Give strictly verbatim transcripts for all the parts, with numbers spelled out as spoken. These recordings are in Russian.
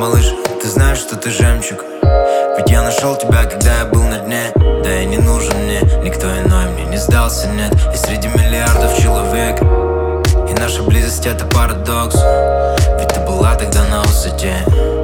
Малыш, ты знаешь, что ты жемчуг, ведь я нашел тебя, когда я был на дне. Да и не нужен мне никто иной, мне не сдался, нет. И среди миллиардов человек, и наша близость — это парадокс. Ведь ты была тогда на высоте,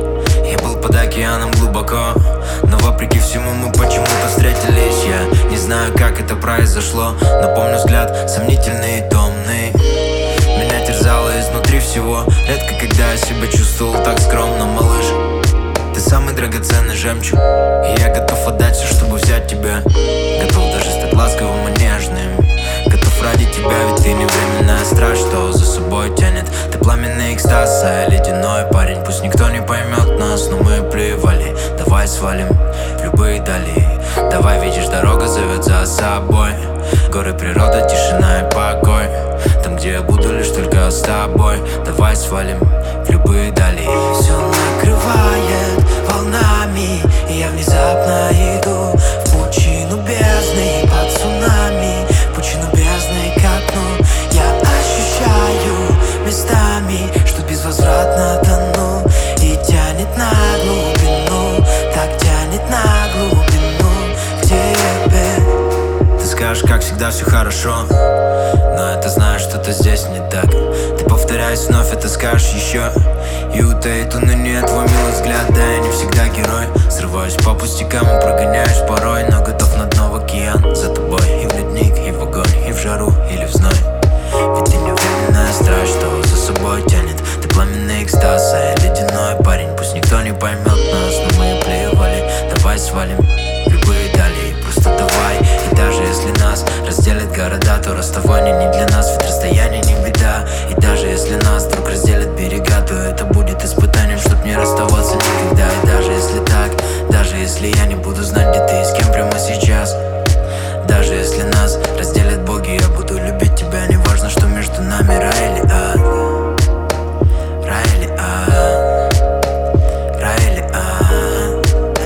я был под океаном глубоко. Но вопреки всему мы почему-то встретились. Я не знаю, как это произошло, но помню взгляд сомнительный и томный. Меня терзало изнутри всего. Редко когда я себя чувствовал так скромно. Малыш, ты самый драгоценный жемчуг, и я готов отдать все, чтобы взять тебя. Готов даже стать ласковым и нежным. Готов ради тебя, ведь ты не временная страсть, что за собой тянет. Ты пламенный экстаз, а я ледяной парень. Пусть никто не поймет нас, но мы плевали. Давай свалим в любые дали. Давай, видишь, дорога зовет за собой. Горы, природа, тишина и покой. Там, где я буду лишь только с тобой. Давай свалим в любые дали. Все накрывает волнами, и я внезапно иду в пучину бездны. Под цунами, пучину бездны к дну. Я ощущаю местами, что безвозвратно тону. И тянет на глубину, так тянет на глубину к тебе. Ты скажешь, как всегда, все хорошо, но это знаешь, что-то здесь не так. Ты, повторяясь вновь, это скажешь еще. И утаит уныние твой милый взгляд. Да, я не всегда герой, срываюсь по пустякам и прогоняюсь порой. Но готов на дно в океан за тобой. И в ледник, и в огонь, и в жару, или в зной. Ведь ты не временная страсть, что за собой тянет. Ты пламенный экстаз, а я ледяной парень. Пусть никто не поймет нас, но мы плевали. Давай свалим в любые дали, просто давай. И даже если нас разделят города, то расставание не для нас, ведь расстояние не беда. И даже если нас вдруг разделят берега, то это будет испытанием, чтоб не расставаться никогда. И даже если так, даже если я не буду знать, где ты и с кем прямо сейчас. Даже если нас разделят боги, я буду любить тебя. Не важно, что между нами рай или ад. Рай или ад. Рай или ад.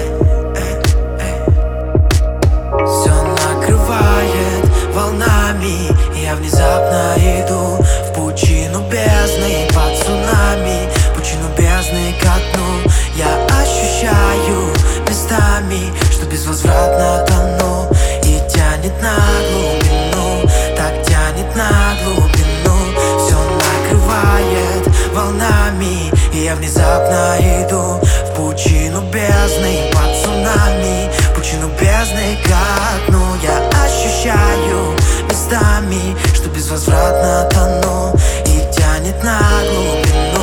Все накрывает волнами, и я внезапно иду в пучину бездны. Под цунами, пучину бездны ко дну. Я ощущаю местами, что безвозвратно тону. И тянет на глубину, так тянет на глубину. Все накрывает волнами, и я внезапно иду в пучину бездны. Под цунами, пучину бездны ко дну. Я ощущаю местами, что безвозвратно тону. И тянет на глубину.